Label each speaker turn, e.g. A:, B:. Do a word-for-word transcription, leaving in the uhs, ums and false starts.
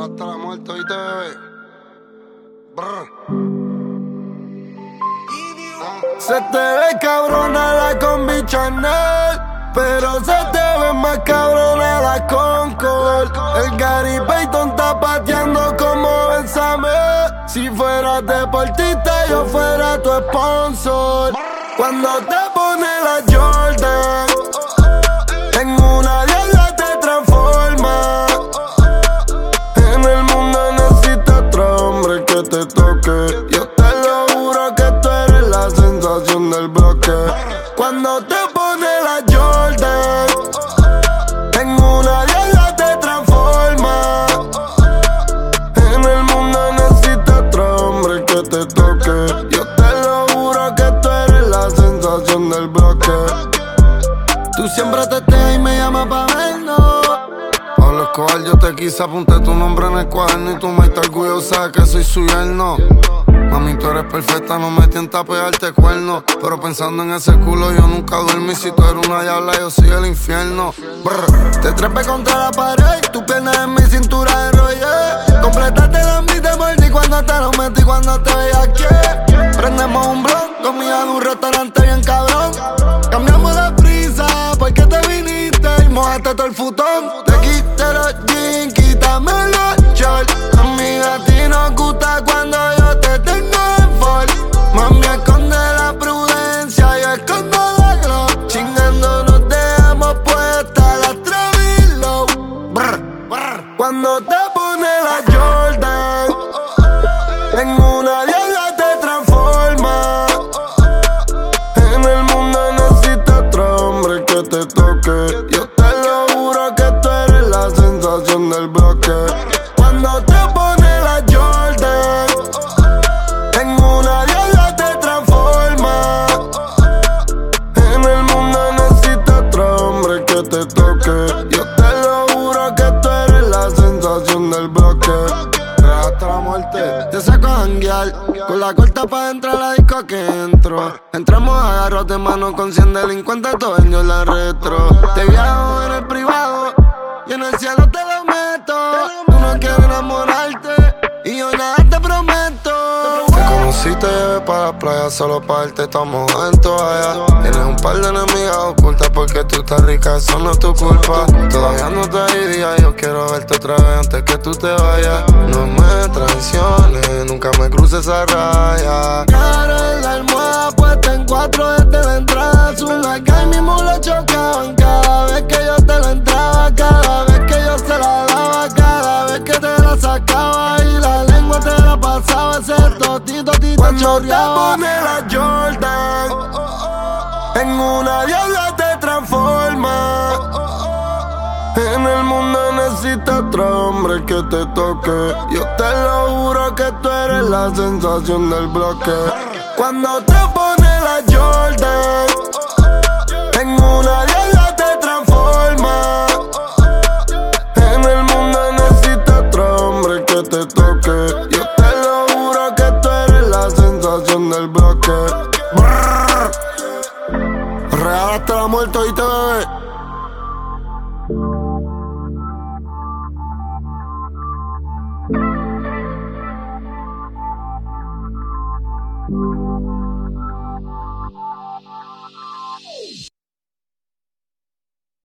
A: hasta la muerte, ¿oíste, bebé? Brr. Se te ve cabrona la combi Chanel, pero se te ve más cabrona la Concord. El Gary Payton está pateando como Benzame. Si fueras deportista yo fuera tu sponsor. Cuando te pones la Jordan, en una diabla te transforma. En el mundo necesitas otro hombre que te toque. Yo te lo juro que tú eres la sensación del bloque. Cuando te pones la Jordan, en una diabla te transforma. En el mundo necesitas otro hombre que te toque. Yo te lo juro que tú eres la sensación del bloque. Tú siempre te teas y me llamas pa' vernos. Pablo Escobar, yo te quise, apunté tu nombre en el cuaderno. Y tú me estás orgullosa de que soy su yerno. Mami, tú eres perfecta, no me tientas a pegarte cuernos. Pero pensando en ese culo yo nunca duermo. Y si tú eres una diabla yo soy el infierno. Brr. Te trepé contra la pared, tu pierna en mi cintura enrollé. Completaste la mitad, mordí cuando te lo metí, cuando te veía aquí. Prendemos un blunt, comida de un restaurante bien cabrón. Cambiamos la prisa, porque te viniste y mojaste todo el futón. Te quité los jeans, quítame los shorts. Amiga, a ti nos gusta cuando yo te tengo en fall. Mami, esconde la prudencia, yo escondo la glow. Chingando nos dejamos puesta la Travilo. Cuando te pones la Jordan, en una diabla te transforma. En el mundo necesitas otro hombre que te toque. Yo te lo juro que tú eres la sensación del bloque. Cuando te pones la Jordan, en una diabla te transforma. En el mundo necesitas otro hombre que te toque. Yo te lo juro que tú eres la sensación del bloque. Hasta la muerte. Te saco a janguear, con la corta pa' entrar a la disco que entro. Entramos agarros de mano con cien delincuentes, todo el día la retro. Te viajo en el privado y en el cielo te lo meto. Tú no quieres enamorarte y yo nada te prometo. Te conocí, te llevé para la playa solo para verte, estamos en toalla. Tienes un par de enemigas ocultas porque tú estás rica, eso no es tu culpa. Todavía no te di día, yo quiero verte otra vez antes que tú te vayas. No me traiciones, nunca me cruces esa raya. Cara en la almohada puesta en cuatro desde la entrada. Azul acá y mismo lo chocaban cada vez que yo te la entraba. Cada vez que yo se la daba, cada vez que te la sacaba y la lengua te la pasaba. Ese totito, tito cuando te pones la Jordan, en una diabla te transforma. En el mundo necesitas otro hombre que te toque. Yo te lo juro que tú eres la sensación del bloque. Cuando te pones la Jordan, en una diabla te transforma. En el mundo necesitas otro hombre que te toque. Yo te lo juro que tú eres la sensación del bloque. Brrr. Real hasta la muerte y te